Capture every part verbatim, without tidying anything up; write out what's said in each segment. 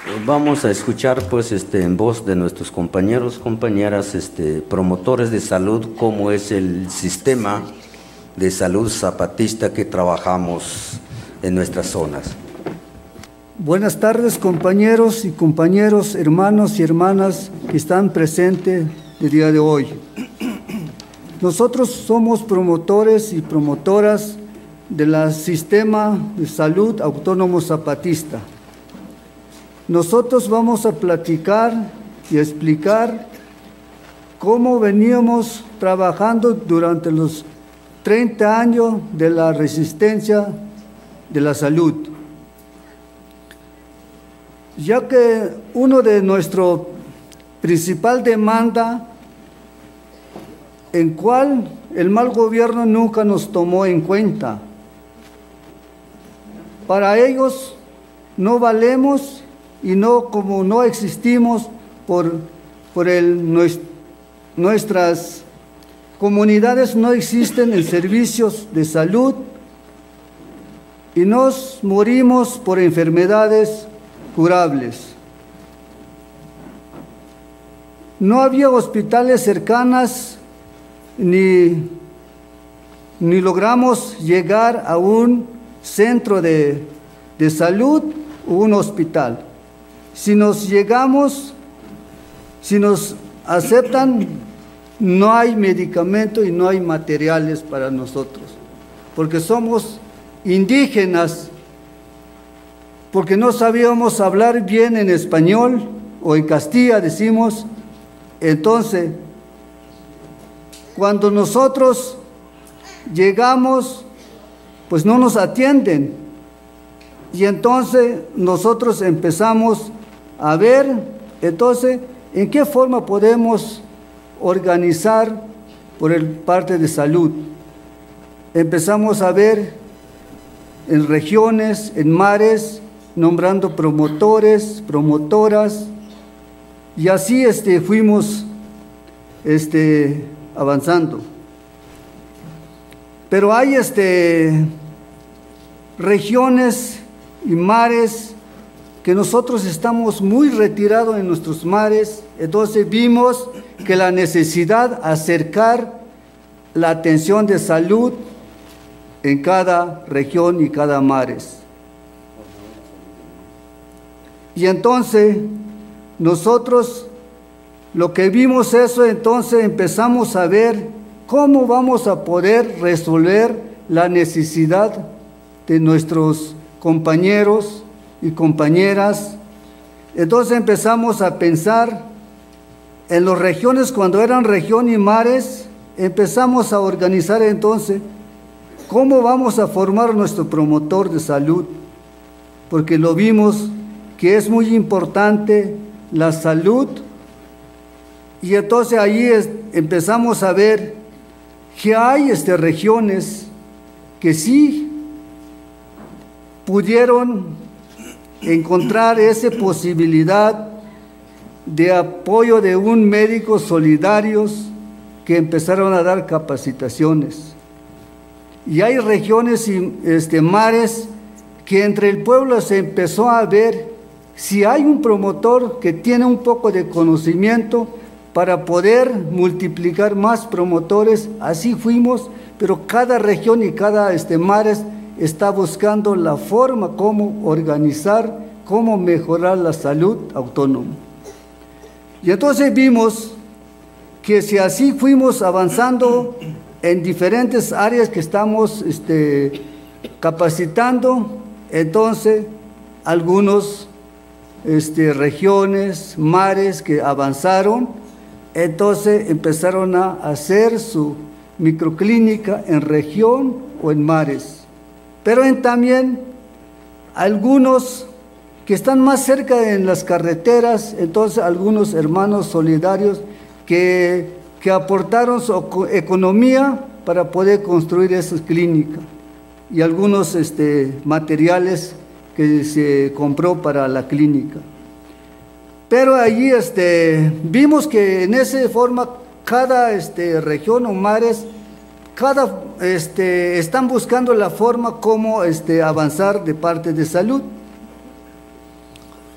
Vamos a escuchar pues este en voz de nuestros compañeros, compañeras, este promotores de salud, cómo es el sistema de salud zapatista que trabajamos en nuestras zonas. Buenas tardes, compañeros y compañeros, hermanos y hermanas que están presentes el día de hoy. Nosotros somos promotores y promotoras del sistema de salud autónomo zapatista. Nosotros vamos a platicar y explicar cómo veníamos trabajando durante los treinta años de la resistencia de la salud. Ya que uno de nuestros principal demanda, en cual el mal gobierno nunca nos tomó en cuenta. Para ellos no valemos y no, como no existimos por, por el, nuestras comunidades no existen en servicios de salud y nos morimos por enfermedades curables. No había hospitales cercanas ni, ni logramos llegar a un centro de, de salud o un hospital. Si nos llegamos, si nos aceptan, no hay medicamento y no hay materiales para nosotros, porque somos indígenas, porque no sabíamos hablar bien en español o en Castilla, decimos. Entonces, cuando nosotros llegamos, pues no nos atienden. Y entonces nosotros empezamos a ver, entonces, en qué forma podemos organizar por el parte de salud. Empezamos a ver en regiones, en mares, nombrando promotores, promotoras, y así este, fuimos este, avanzando. Pero hay este, regiones y mares que nosotros estamos muy retirados en nuestros mares, entonces vimos que la necesidad de acercar la atención de salud en cada región y cada mares. Y entonces nosotros lo que vimos eso, entonces empezamos a ver cómo vamos a poder resolver la necesidad de nuestros compañeros y compañeras. Entonces empezamos a pensar en las regiones, cuando eran región y mares, empezamos a organizar entonces cómo vamos a formar nuestro promotor de salud, porque lo vimos que es muy importante la salud. Y entonces ahí es, empezamos a ver que hay este, regiones que sí pudieron encontrar esa posibilidad de apoyo de un médico solidarios que empezaron a dar capacitaciones. Y hay regiones y este, mares que entre el pueblo se empezó a ver si hay un promotor que tiene un poco de conocimiento para poder multiplicar más promotores. Así fuimos, pero cada región y cada este, mares está buscando la forma cómo organizar, cómo mejorar la salud autónoma. Y entonces vimos que si así fuimos avanzando en diferentes áreas que estamos este, capacitando, entonces algunos este, regiones, mares que avanzaron, entonces empezaron a hacer su microclínica en región o en mares. Pero en también algunos que están más cerca en las carreteras, entonces algunos hermanos solidarios que, que aportaron su economía para poder construir esas clínicas y algunos este, materiales que se compró para la clínica. Pero allí este, vimos que en esa forma cada este, región o mares cada, este, están buscando la forma como este, avanzar de parte de salud.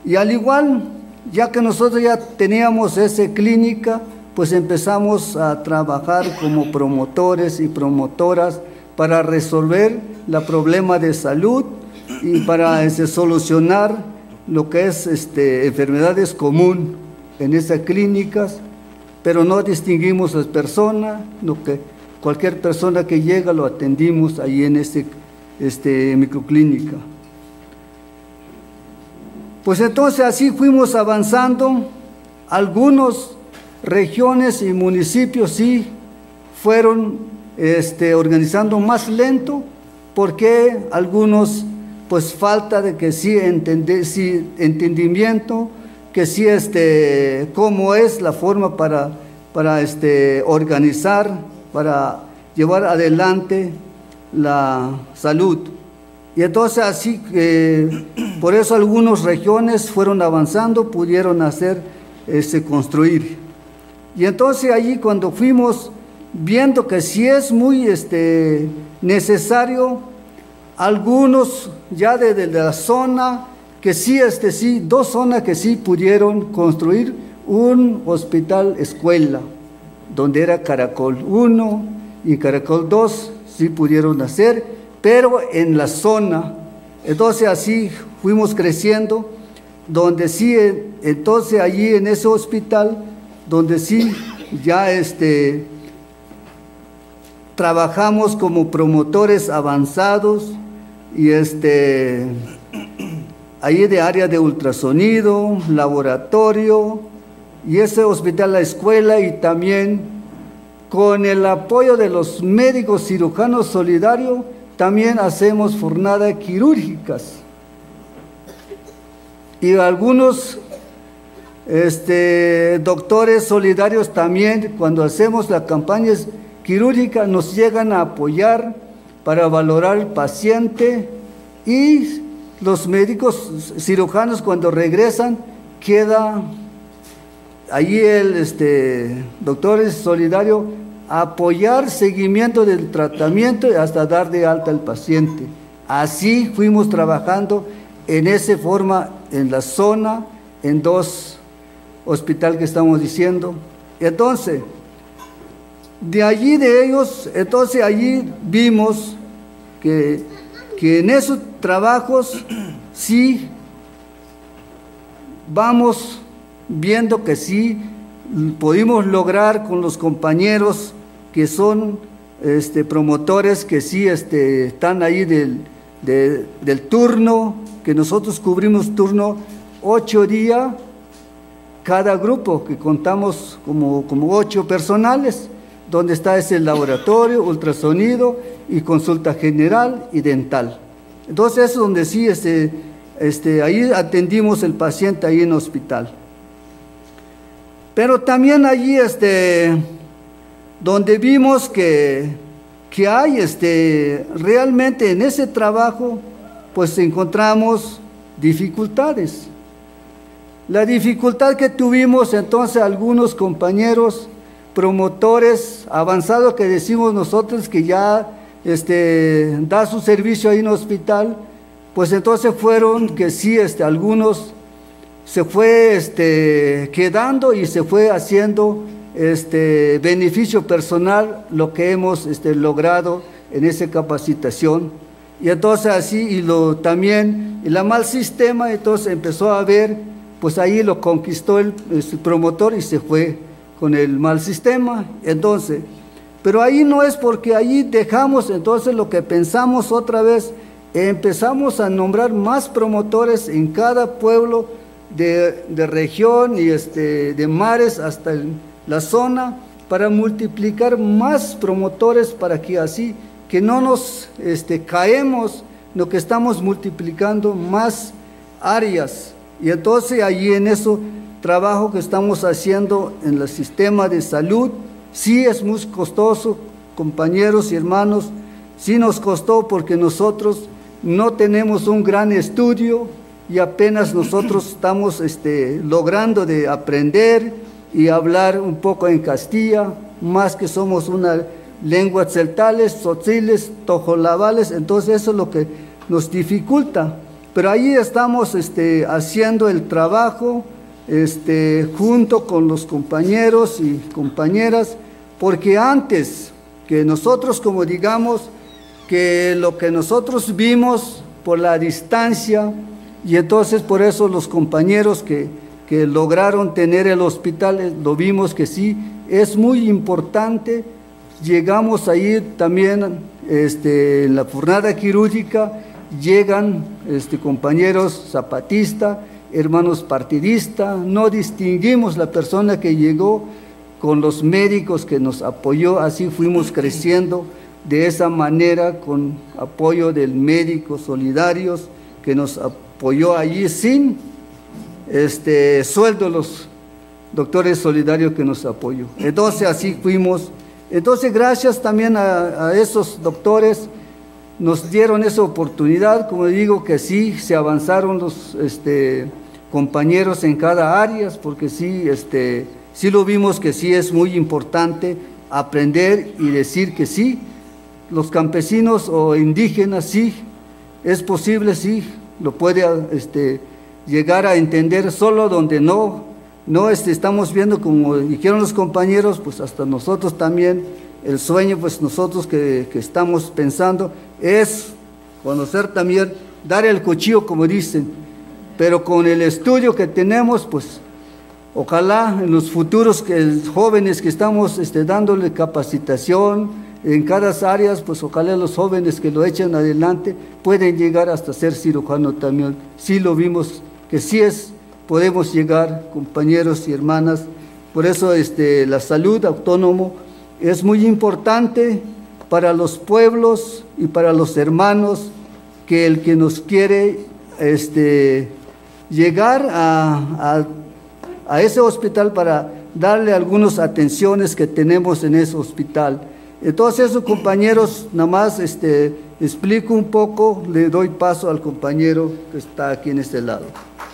Y al igual, ya que nosotros ya teníamos esa clínica, pues empezamos a trabajar como promotores y promotoras para resolver el problema de salud y para este, solucionar lo que es este, enfermedades comunes en esas clínicas, pero no distinguimos las personas, lo que cualquier persona que llega lo atendimos ahí en esta este, microclínica. Pues entonces así fuimos avanzando. Algunas regiones y municipios sí fueron este, organizando más lento, porque algunos pues falta de que sí, entender, sí entendimiento, que sí este, cómo es la forma para, para este, organizar, para llevar adelante la salud. Y entonces así, eh, por eso algunas regiones fueron avanzando, pudieron hacer, este, construir. Y entonces allí cuando fuimos viendo que sí es muy este, necesario, algunos ya desde de la zona, que sí, este, sí, dos zonas que sí pudieron construir un hospital escuela, donde era Caracol uno y Caracol dos, sí pudieron hacer, pero en la zona. Entonces así fuimos creciendo, donde sí, entonces allí en ese hospital, donde sí ya este, trabajamos como promotores avanzados, y este, ahí de área de ultrasonido, laboratorio, y ese hospital, la escuela, y también con el apoyo de los médicos cirujanos solidarios, también hacemos jornadas quirúrgicas. Y algunos este, doctores solidarios también, cuando hacemos las campañas quirúrgicas, nos llegan a apoyar para valorar al paciente, y los médicos cirujanos cuando regresan, queda allí el este, doctor solidario a apoyar seguimiento del tratamiento hasta dar de alta al paciente. Así fuimos trabajando en esa forma en la zona, en dos hospitales que estamos diciendo. Entonces, de allí de ellos, entonces allí vimos que, que en esos trabajos sí vamos viendo que sí pudimos lograr con los compañeros que son este, promotores, que sí este, están ahí del, de, del turno, que nosotros cubrimos turno ocho días, cada grupo, que contamos como, como ocho personales, donde está ese laboratorio, ultrasonido y consulta general y dental. Entonces es donde sí, este, este, ahí atendimos el paciente ahí en el hospital. Pero también allí, este, donde vimos que, que hay, este, realmente en ese trabajo, pues encontramos dificultades. La dificultad que tuvimos entonces algunos compañeros promotores avanzados, que decimos nosotros que ya este, da su servicio ahí en el hospital, pues entonces fueron que sí, este, algunos se fue este, quedando y se fue haciendo este, beneficio personal lo que hemos este, logrado en esa capacitación. Y entonces así, y lo, también el mal sistema, entonces empezó a ver, pues ahí lo conquistó el, el promotor y se fue con el mal sistema. Entonces, pero ahí no es porque ahí dejamos entonces lo que pensamos otra vez, empezamos a nombrar más promotores en cada pueblo de, de región y este, de mares hasta el, la zona, para multiplicar más promotores, para que así, que no nos este, caemos, lo que estamos multiplicando más áreas. Y entonces allí en eso trabajo que estamos haciendo en el sistema de salud, sí es muy costoso, compañeros y hermanos, sí nos costó, porque nosotros no tenemos un gran estudio y apenas nosotros estamos este, logrando de aprender y hablar un poco en Castilla, más que somos una lengua tzeltales, tzotziles, tojolabales, entonces eso es lo que nos dificulta. pero ahí estamos este, haciendo el trabajo este, junto con los compañeros y compañeras, porque antes que nosotros, como digamos, que lo que nosotros vimos por la distancia, y entonces por eso los compañeros que, que lograron tener el hospital, lo vimos que sí, es muy importante. Llegamos ahí también este, en la jornada quirúrgica, llegan este, compañeros zapatistas, hermanos partidistas, no distinguimos la persona que llegó con los médicos que nos apoyó, así fuimos creciendo de esa manera, con apoyo del médico solidarios que nos apoyó allí sin este, sueldo, los doctores solidarios que nos apoyó. Entonces así fuimos. Entonces gracias también a, a esos doctores, nos dieron esa oportunidad, como digo, que sí se avanzaron los este, compañeros en cada área, porque sí, este, sí lo vimos que sí es muy importante aprender y decir que sí, los campesinos o indígenas sí, es posible, sí, lo puede este, llegar a entender, solo donde no, no este, estamos viendo, como dijeron los compañeros, pues hasta nosotros también, el sueño, pues nosotros que, que estamos pensando, es conocer también, dar el cuchillo, como dicen, pero con el estudio que tenemos, pues ojalá en los futuros que, jóvenes que estamos este, dándole capacitación en cada área, pues ojalá los jóvenes que lo echen adelante pueden llegar hasta ser cirujano también. Sí lo vimos que sí es, podemos llegar, compañeros y hermanas. Por eso este, la salud autónomo es muy importante para los pueblos y para los hermanos, que el que nos quiere este, llegar a, a, a ese hospital para darle algunas atenciones que tenemos en ese hospital. Entonces, esos compañeros, nada más este, explico un poco, le doy paso al compañero que está aquí en este lado.